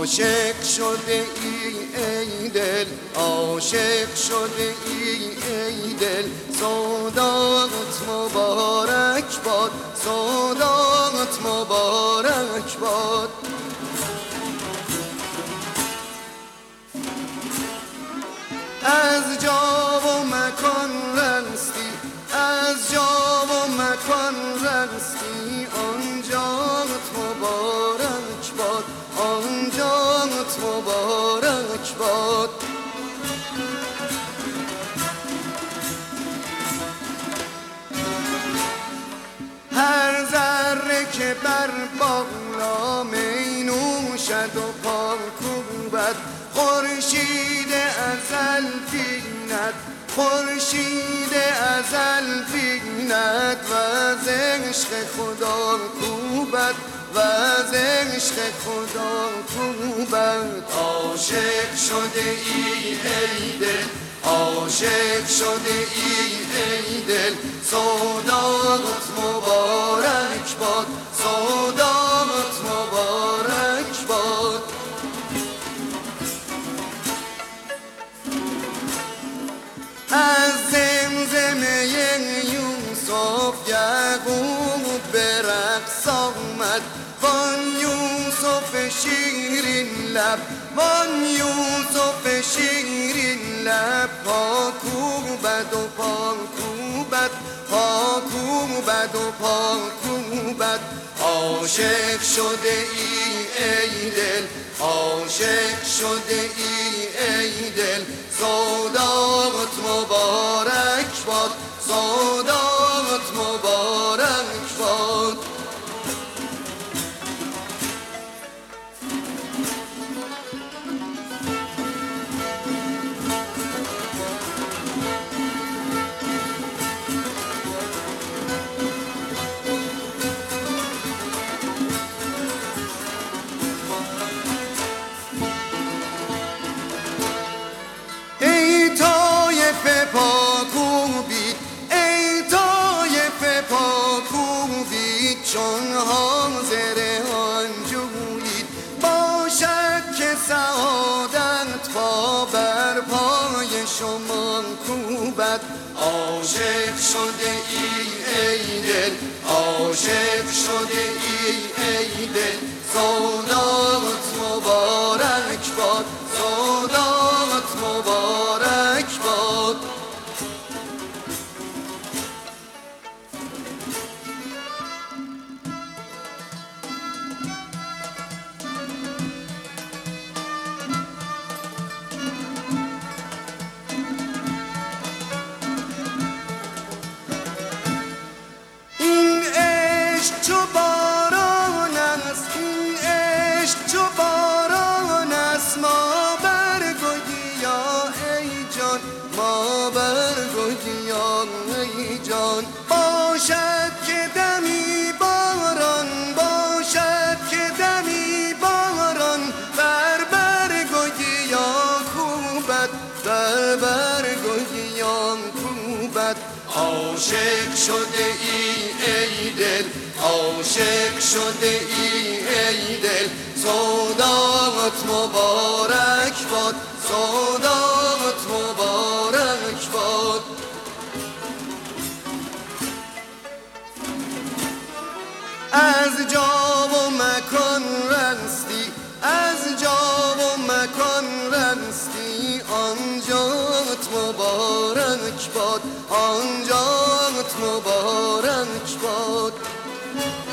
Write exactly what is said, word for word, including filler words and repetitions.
عاشق شده ای ای دل، عاشق شده ای ای دل، سودات مبارک باد، سودات مبارک باد. از جا و مکان رستی، از جا و مکان رستی، آنجات مبارک باد، آنجات مبارک باد. هر ذره که بر بالا می نوشد و پا کوبد، خورشید ازل بیند، خورشید ازل بیند، و از عشق خدا کوبد، و از عشق خدا کوبد. عاشق شده ای ای دل، عاشق شده ای ای دل، سودات مبارک باد، سودات مبارک باد. از زمزمه یوسف یعقوب به رقص آمد، وان یوسف شیرین لب، وان یوسف شیرین لب، پا کوبد و پا کوبد، پا کوبد و پا کوبد. عاشق شده ای ای دل، عاشق شده ای ای دل، سودات مبارک باد، سودات مبارک باد. پاکوبید ای طایفه پاکوبید، چون حاضر آن جویید، باشد که سعادت پا بر پای شما کوبد. عاشق شده ای ای دل، عاشق شده ای ای دل، سودات مبارک باد، سودات مبارک باد. چو باران است، این عشق چو باران است، ما برگ و گیا ای جان، ما برگ و گیا ای جان. باشد که دمی باران، باشد که دمی باران، بر برگ و گیا کوبد، بر برگ و گیا کوبد. عاشق شده ای ای دل، عاشق شده ای ای دل، سودات مبارک باد، سودات مبارک باد. از جا و مکان رستی، از جا و مکان رستی، آنجات مبارک باد، آنجات مبارک باد.